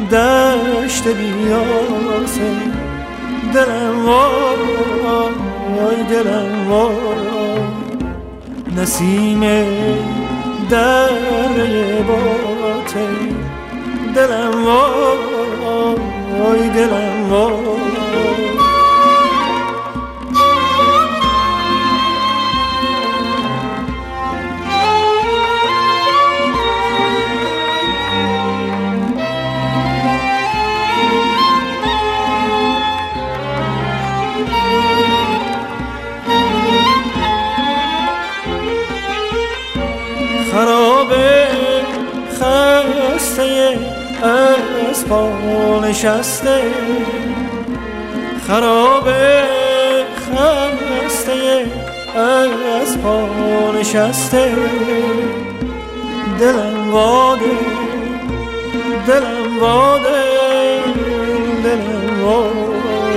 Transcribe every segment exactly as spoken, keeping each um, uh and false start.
دشت بیاسه، دلم وای دلم وای، نسیم دره باته، دلم وای دلم وای. خرابه خسته از پا نشسته، خرابه خسته از پا نشسته، دلم واده دلم واده دلم واده.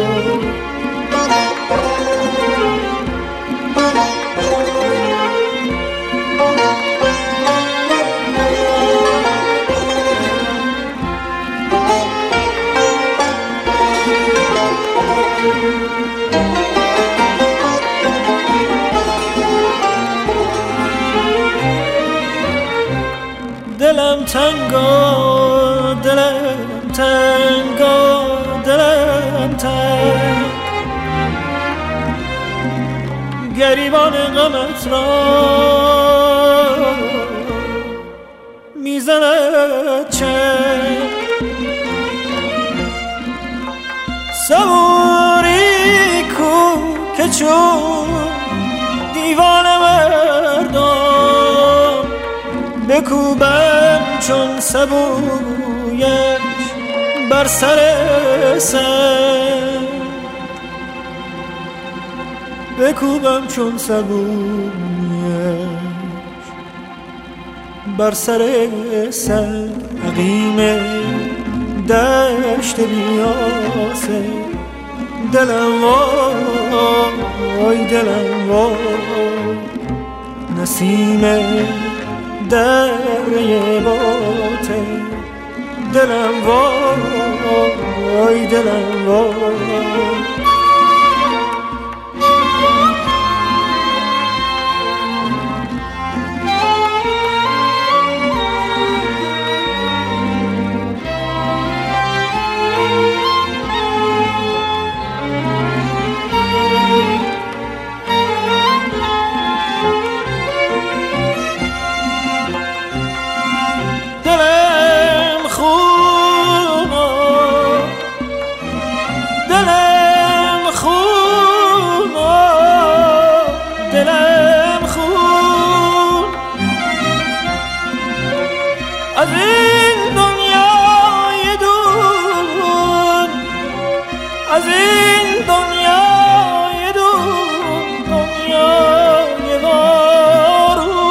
دلم تنگا دلم تنگا دلم تنگ، گریبان غمت را میزند چنگ، صبوری کو که چون دیوان مردم، بکوبم چون سبویش بر سر سنگ، بکوبم چون سبویش بر سر سنگ. عقیم دشت بیاسه، دلم وای دلم وای، نسیم دره باته، دلم وای دلم وای. از این دنیای دور، از این دنیای دور، دنیای وارون.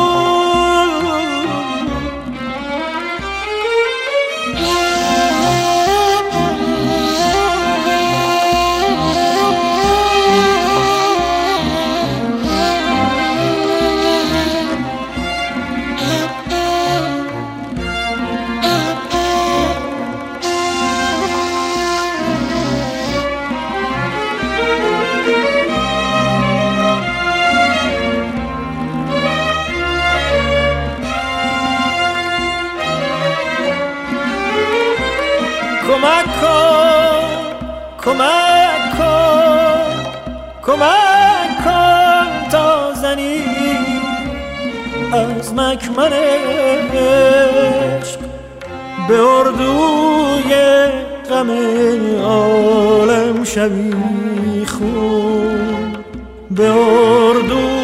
کمک کن کمک کن کمک کن تا زنی از مکمن عشق به اردوی غم عالم شبی خون، به اردوی